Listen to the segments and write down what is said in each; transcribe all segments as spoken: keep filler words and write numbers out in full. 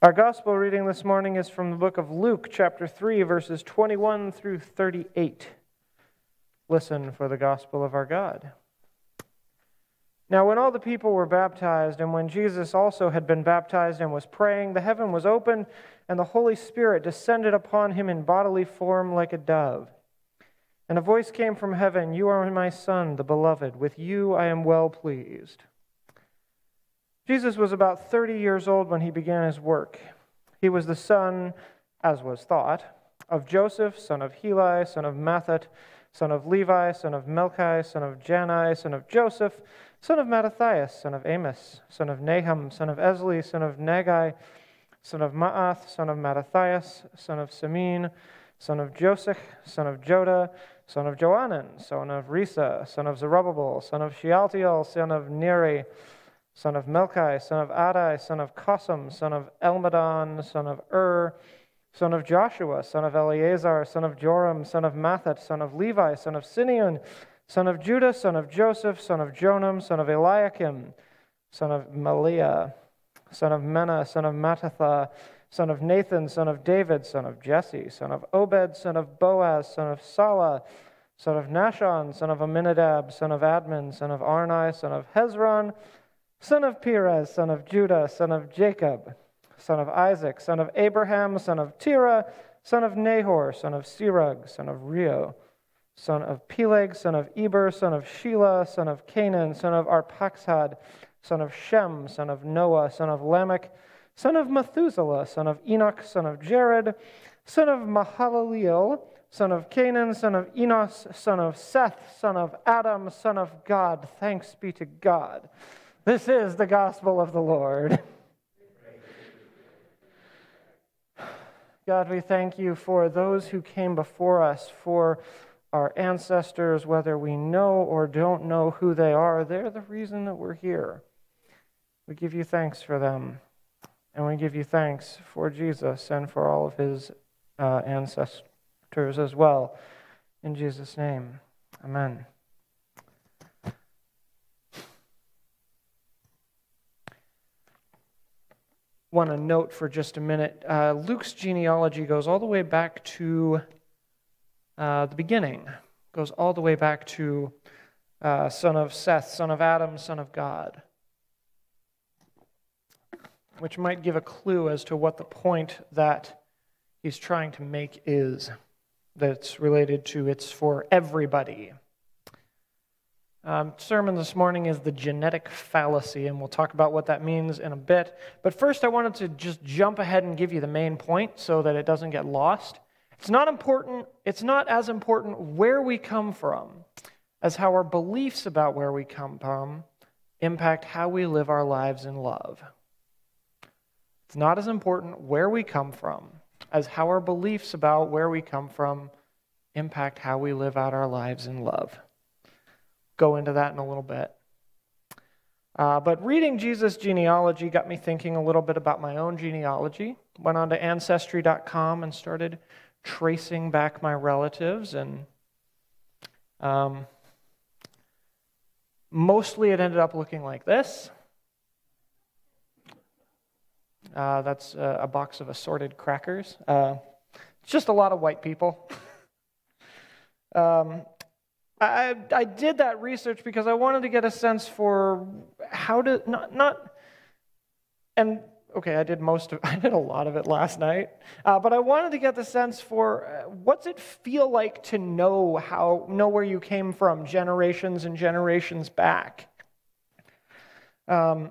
Our gospel reading this morning is from the book of Luke, chapter three, verses twenty-one through thirty-eight. Listen for the gospel of our God. Now, when all the people were baptized, and when Jesus also had been baptized and was praying, the heaven was opened, and the Holy Spirit descended upon him in bodily form like a dove. And a voice came from heaven, "You are my Son, the beloved. With you I am well pleased." Jesus was about thirty years old when he began his work. He was the son, as was thought, of Joseph, son of Heli, son of Matthat, son of Levi, son of Melchi, son of Jannai, son of Joseph, son of Mattathias, son of Amos, son of Nahum, son of Esli, son of Nagai, son of Ma'ath, son of Mattathias, son of Semin, son of Josech, son of Joda, son of Joanan, son of Risa, son of Zerubbabel, son of Shealtiel, son of Neri, son of Melchi, son of Adai, son of Cosam, son of Elmadon, son of Ur, son of Joshua, son of Eleazar, son of Joram, son of Matthat, son of Levi, son of Simeon, son of Judah, son of Joseph, son of Jonam, son of Eliakim, son of Maliah, son of Menah, son of Mattatha, son of Nathan, son of David, son of Jesse, son of Obed, son of Boaz, son of Salah, son of Nashon, son of Aminadab, son of Admin, son of Arni, son of Hezron, son of Perez, son of Judah, son of Jacob, son of Isaac, son of Abraham, son of Terah, son of Nahor, son of Serug, son of Reu, son of Peleg, son of Eber, son of Shelah, son of Canaan, son of Arphaxad, son of Shem, son of Noah, son of Lamech, son of Methuselah, son of Enoch, son of Jared, son of Mahalaleel, son of Canaan, son of Enos, son of Seth, son of Adam, son of God. Thanks be to God. This is the gospel of the Lord. God, we thank you for those who came before us, for our ancestors, whether we know or don't know who they are. They're the reason that we're here. We give you thanks for them, and we give you thanks for Jesus and for all of his uh, ancestors as well. In Jesus' name, amen. Want to note for just a minute, uh, Luke's genealogy goes all the way back to uh, the beginning, goes all the way back to uh, son of Seth, son of Adam, son of God, which might give a clue as to what the point that he's trying to make is, that's related to it's for everybody. Um, sermon this morning is the genetic fallacy, and we'll talk about what that means in a bit. But first, I wanted to just jump ahead and give you the main point so that it doesn't get lost. It's not important, it's not as important where we come from as how our beliefs about where we come from impact how we live our lives in love. It's not as important where we come from as how our beliefs about where we come from impact how we live out our lives in love. Go into that in a little bit. Uh, but reading Jesus' genealogy got me thinking a little bit about my own genealogy. Went on to Ancestry dot com and started tracing back my relatives, and um, mostly it ended up looking like this. Uh, that's a, a box of assorted crackers. Uh, it's just a lot of white people. um, I, I did that research because I wanted to get a sense for how to, not, not and okay, I did most of, I did a lot of it last night, uh, but I wanted to get the sense for uh, what's it feel like to know how, know where you came from generations and generations back. Um,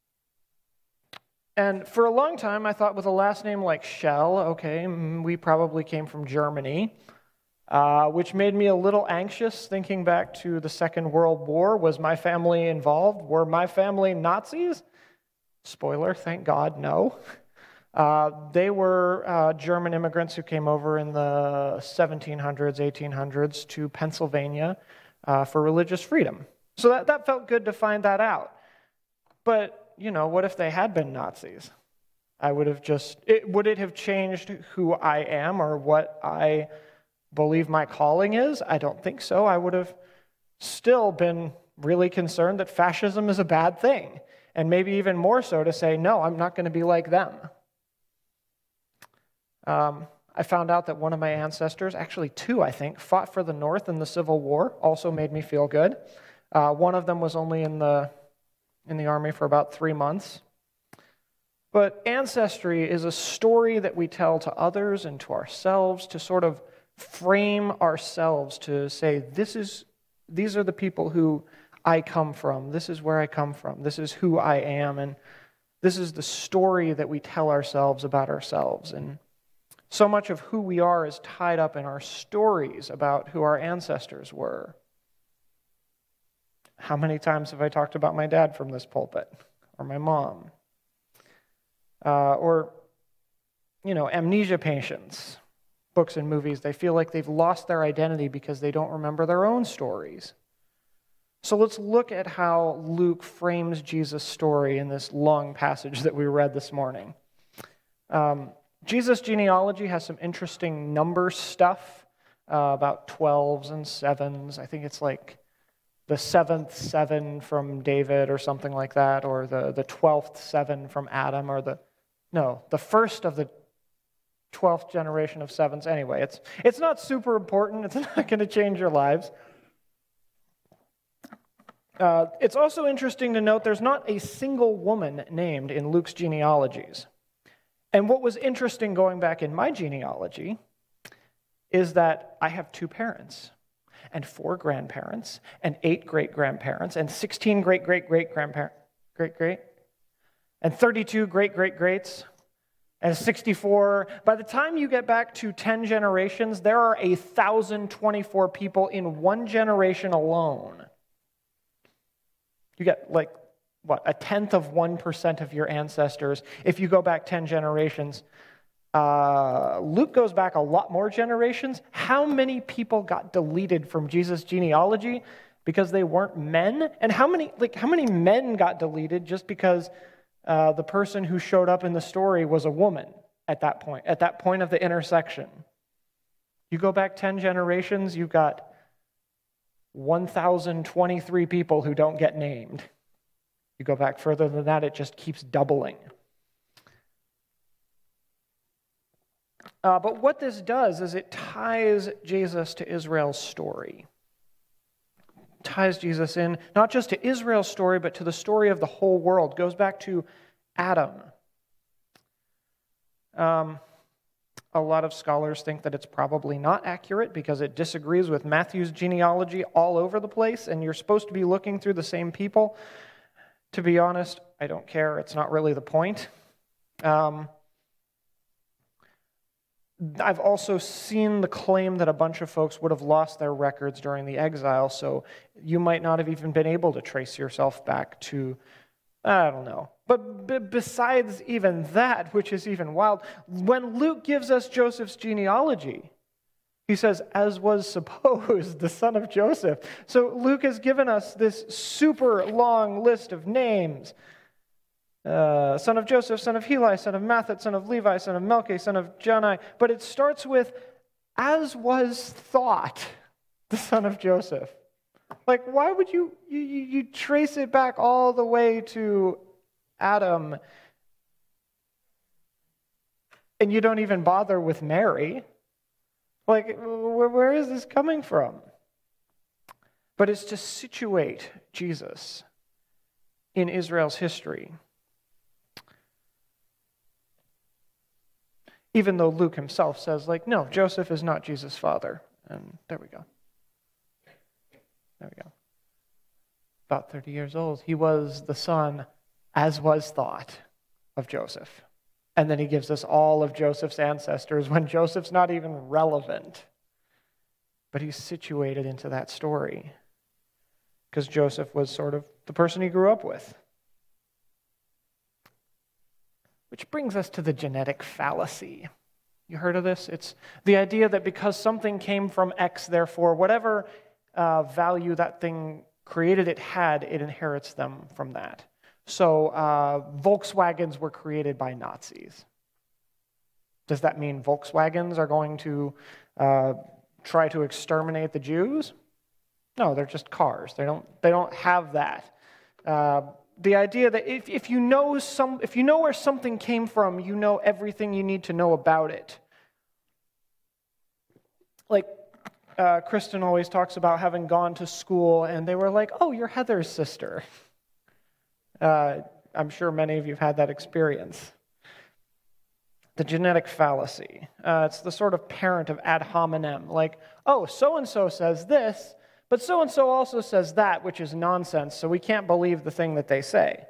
and for a long time, I thought with a last name like Schell, okay, we probably came from Germany. Uh, which made me a little anxious thinking back to the Second World War. Was my family involved? Were my family Nazis? Spoiler, thank God, no. Uh, they were uh, German immigrants who came over in the seventeen hundreds, eighteen hundreds to Pennsylvania uh, for religious freedom. So that, that felt good to find that out. But, you know, what if they had been Nazis? I would have just, it, would it have changed who I am or what I believe my calling is? I don't think so. I would have still been really concerned that fascism is a bad thing, and maybe even more so to say, no, I'm not going to be like them. Um, I found out that one of my ancestors, actually two, I think, fought for the North in the Civil War. Also made me feel good. Uh, one of them was only in the in the Army for about three months. But ancestry is a story that we tell to others and to ourselves to sort of frame ourselves to say, this is, these are the people who I come from. This is where I come from. This is who I am. And this is the story that we tell ourselves about ourselves. And so much of who we are is tied up in our stories about who our ancestors were. How many times have I talked about my dad from this pulpit? Or my mom? Uh, or, you know, amnesia patients, books and movies, they feel like they've lost their identity because they don't remember their own stories. So let's look at how Luke frames Jesus' story in this long passage that we read this morning. Um, Jesus' genealogy has some interesting number stuff uh, about twelves and sevens. I think it's like the seventh seven from David or something like that, or the, the twelfth seven from Adam, or the, no, the first of the twelfth generation of sevens. Anyway, it's it's not super important. It's not going to change your lives. Uh, it's also interesting to note there's not a single woman named in Luke's genealogies. And what was interesting going back in my genealogy is that I have two parents, and four grandparents, and eight great-grandparents, and sixteen great-great-great-grandparents, great-great, and thirty-two great-great-greats, and sixty-four. By the time you get back to ten generations, there are one thousand twenty-four people in one generation alone. You get, like, what, a tenth of one percent of your ancestors if you go back ten generations. Uh, Luke goes back a lot more generations. How many people got deleted from Jesus' genealogy because they weren't men? And how many, like, how many men got deleted just because uh, the person who showed up in the story was a woman at that point, at that point of the intersection? You go back ten generations, you've got one thousand twenty-three people who don't get named. You go back further than that, it just keeps doubling. Uh, but what this does is it ties Jesus to Israel's story. It ties Jesus in, not just to Israel's story, but to the story of the whole world. It goes back to Adam. Um, a lot of scholars think that it's probably not accurate because it disagrees with Matthew's genealogy all over the place, and you're supposed to be looking through the same people. To be honest, I don't care. It's not really the point. Um, I've also seen the claim that a bunch of folks would have lost their records during the exile, so you might not have even been able to trace yourself back to, I don't know. But b- besides even that, which is even wild, when Luke gives us Joseph's genealogy, he says, as was supposed, the son of Joseph. So Luke has given us this super long list of names. Uh, son of Joseph, son of Heli, son of Matthat, son of Levi, son of Melchi, son of Jannai. But it starts with, as was thought, the son of Joseph. Like, why would you, you, you trace it back all the way to Adam, and you don't even bother with Mary? Like, where, where is this coming from? But it's to situate Jesus in Israel's history. Even though Luke himself says, like, no, Joseph is not Jesus' father. And there we go. There we go. About thirty years old, he was the son, as was thought, of Joseph. And then he gives us all of Joseph's ancestors when Joseph's not even relevant. But he's situated into that story because Joseph was sort of the person he grew up with. Which brings us to the genetic fallacy. You heard of this? It's the idea that because something came from X, therefore, whatever uh, value that thing created it had, it inherits them from that. So uh, Volkswagens were created by Nazis. Does that mean Volkswagens are going to uh, try to exterminate the Jews? No, they're just cars. They don't. They don't have that. Uh, the idea that if, if you know some, if you know where something came from, you know everything you need to know about it. like, uh, Kristen always talks about having gone to school, and they were like, oh, you're Heather's sister. Uh, I'm sure many of you have had that experience. The genetic fallacy. Uh, it's the sort of parent of ad hominem, like, oh, so-and-so says this, but so-and-so also says that, which is nonsense, so we can't believe the thing that they say.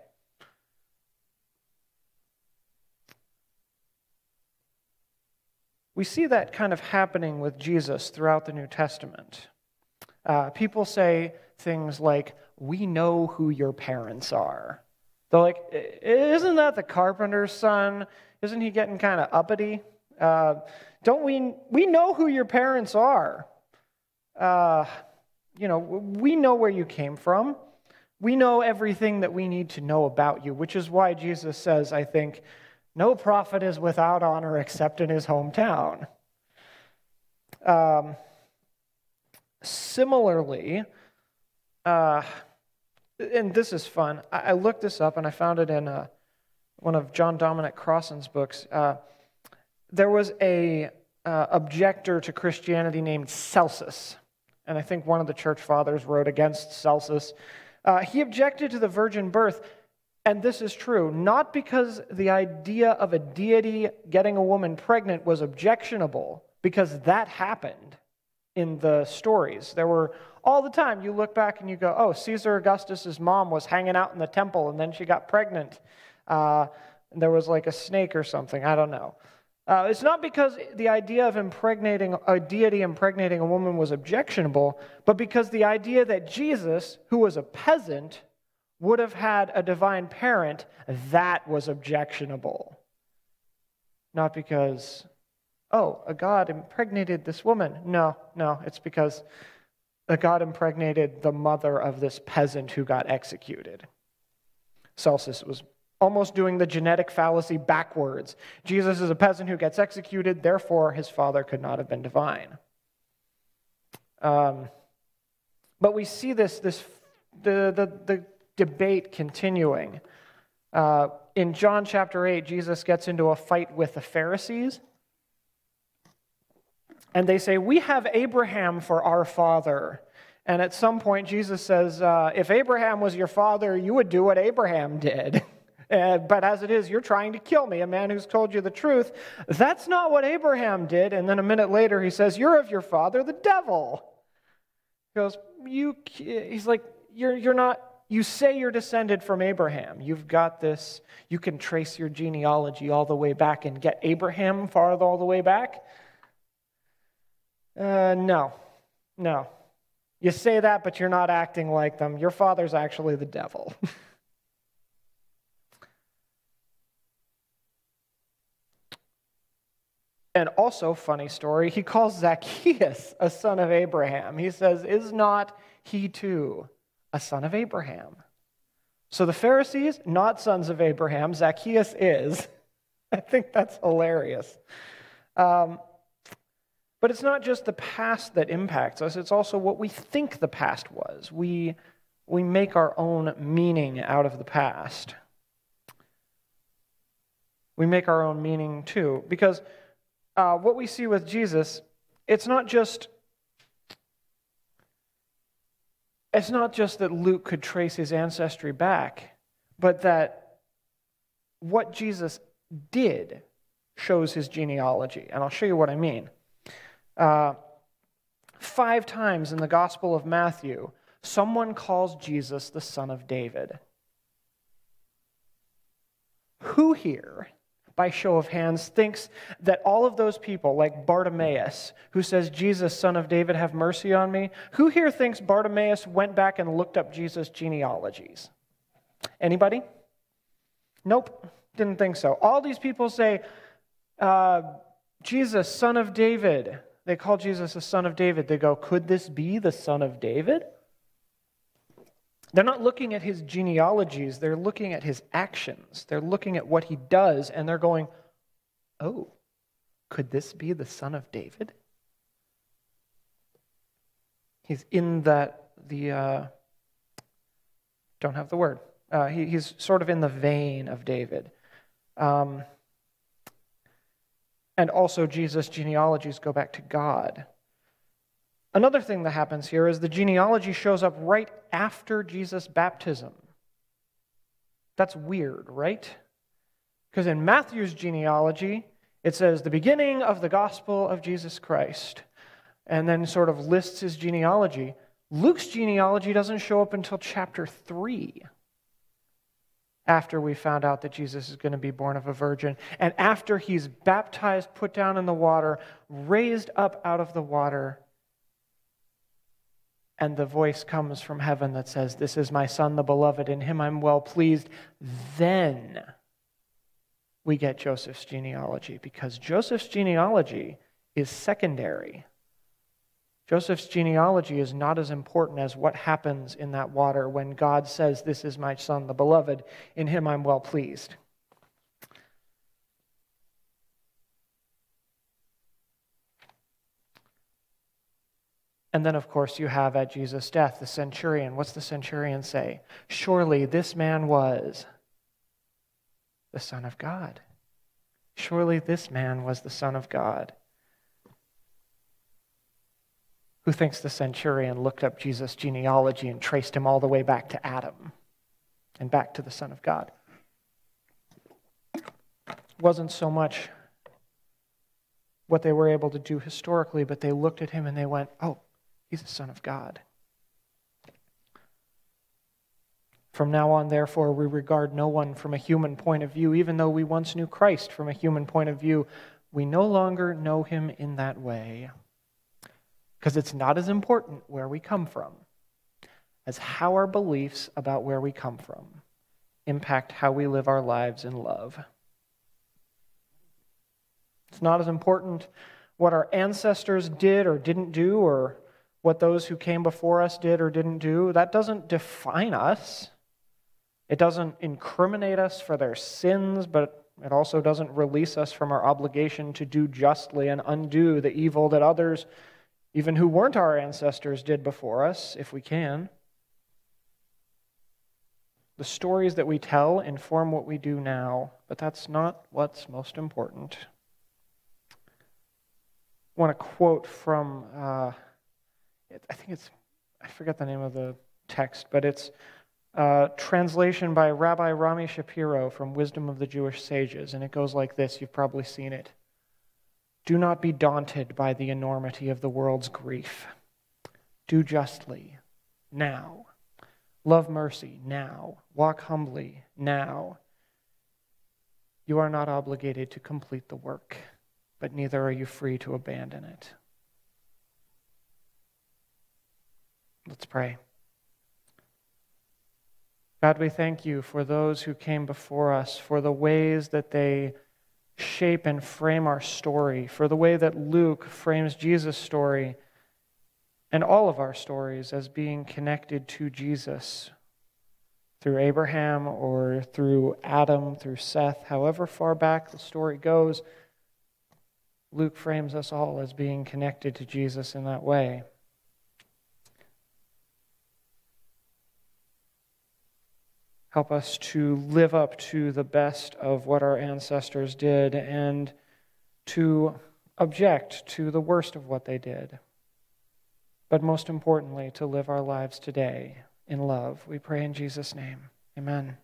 We see that kind of happening with Jesus throughout the New Testament. Uh, people say things like, we know who your parents are. They're like, isn't that the carpenter's son? Isn't he getting kind of uppity? Uh, don't we, we know who your parents are. Uh, you know, we know where you came from. We know everything that we need to know about you, which is why Jesus says, I think, no prophet is without honor except in his hometown. Um, similarly, uh, and this is fun, I, I looked this up and I found it in uh, one of John Dominic Crossan's books. Uh, there was a uh, objector to Christianity named Celsus, and I think one of the church fathers wrote against Celsus. Uh, he objected to the virgin birth. And this is true, not because the idea of a deity getting a woman pregnant was objectionable, because that happened in the stories. There were, all the time, you look back and you go, oh, Caesar Augustus' mom was hanging out in the temple, and then she got pregnant. Uh, there was like a snake or something, I don't know. Uh, it's not because the idea of impregnating, a deity impregnating a woman was objectionable, but because the idea that Jesus, who was a peasant, would have had a divine parent, that was objectionable. Not because, oh, a god impregnated this woman. No, no, it's because a god impregnated the mother of this peasant who got executed. Celsus was almost doing the genetic fallacy backwards. Jesus is a peasant who gets executed, therefore his father could not have been divine. Um, but we see this, this the the the debate continuing. Uh, in John chapter eight, Jesus gets into a fight with the Pharisees. And they say, we have Abraham for our father. And at some point, Jesus says, uh, if Abraham was your father, you would do what Abraham did. uh, but as it is, you're trying to kill me, a man who's told you the truth. That's not what Abraham did. And then a minute later, he says, you're of your father, the devil. He goes, you, he's like, you're, you're not, you say you're descended from Abraham. You've got this, you can trace your genealogy all the way back and get Abraham farther all the way back. Uh, no, no. You say that, but you're not acting like them. Your father's actually the devil. And also, funny story, he calls Zacchaeus a son of Abraham. He says, is not he too a son of Abraham? So the Pharisees, not sons of Abraham. Zacchaeus is. I think that's hilarious. Um, but it's not just the past that impacts us. It's also what we think the past was. We, we make our own meaning out of the past. We make our own meaning too. Because uh, what we see with Jesus, it's not just It's not just that Luke could trace his ancestry back, but that what Jesus did shows his genealogy. And I'll show you what I mean. Uh, five times in the Gospel of Matthew, someone calls Jesus the Son of David. Who here, by show of hands, thinks that all of those people, like Bartimaeus, who says, Jesus, Son of David, have mercy on me, who here thinks Bartimaeus went back and looked up Jesus' genealogies? Anybody? Nope, didn't think so. All these people say, uh, Jesus, Son of David. They call Jesus a Son of David. They go, could this be the Son of David? They're not looking at his genealogies, they're looking at his actions. They're looking at what he does, and they're going, oh, could this be the Son of David? He's in that, the, uh, don't have the word. Uh, he, he's sort of in the vein of David. Um, and also, Jesus' genealogies go back to God. Another thing that happens here is the genealogy shows up right after Jesus' baptism. That's weird, right? Because in Matthew's genealogy, it says the beginning of the gospel of Jesus Christ, and then sort of lists his genealogy. Luke's genealogy doesn't show up until chapter three, after we found out that Jesus is going to be born of a virgin, and after he's baptized, put down in the water, raised up out of the water, and the voice comes from heaven that says, "This is my Son, the beloved, in him I'm well pleased." Then we get Joseph's genealogy, because Joseph's genealogy is secondary. Joseph's genealogy is not as important as what happens in that water when God says, "This is my Son, the beloved, in him I'm well pleased." And then, of course, you have at Jesus' death the centurion. What's the centurion say? "Surely this man was the Son of God." Surely this man was the Son of God. Who thinks the centurion looked up Jesus' genealogy and traced him all the way back to Adam and back to the Son of God? It wasn't so much what they were able to do historically, but they looked at him and they went, "Oh, he's the Son of God." From now on, therefore, we regard no one from a human point of view. Even though we once knew Christ from a human point of view, we no longer know him in that way. Because it's not as important where we come from as how our beliefs about where we come from impact how we live our lives in love. It's not as important what our ancestors did or didn't do, or what those who came before us did or didn't do. That doesn't define us. It doesn't incriminate us for their sins, but it also doesn't release us from our obligation to do justly and undo the evil that others, even who weren't our ancestors, did before us, if we can. The stories that we tell inform what we do now, but that's not what's most important. I want to quote from, uh, I think it's, I forget the name of the text, but it's a translation by Rabbi Rami Shapiro from Wisdom of the Jewish Sages, and it goes like this. You've probably seen it. "Do not be daunted by the enormity of the world's grief. Do justly, now. Love mercy, now. Walk humbly, now. You are not obligated to complete the work, but neither are you free to abandon it." Let's pray. God, we thank you for those who came before us, for the ways that they shape and frame our story, for the way that Luke frames Jesus' story and all of our stories as being connected to Jesus through Abraham or through Adam, through Seth, however far back the story goes. Luke frames us all as being connected to Jesus in that way. Help us to live up to the best of what our ancestors did and to object to the worst of what they did. But most importantly, to live our lives today in love. We pray in Jesus' name. Amen.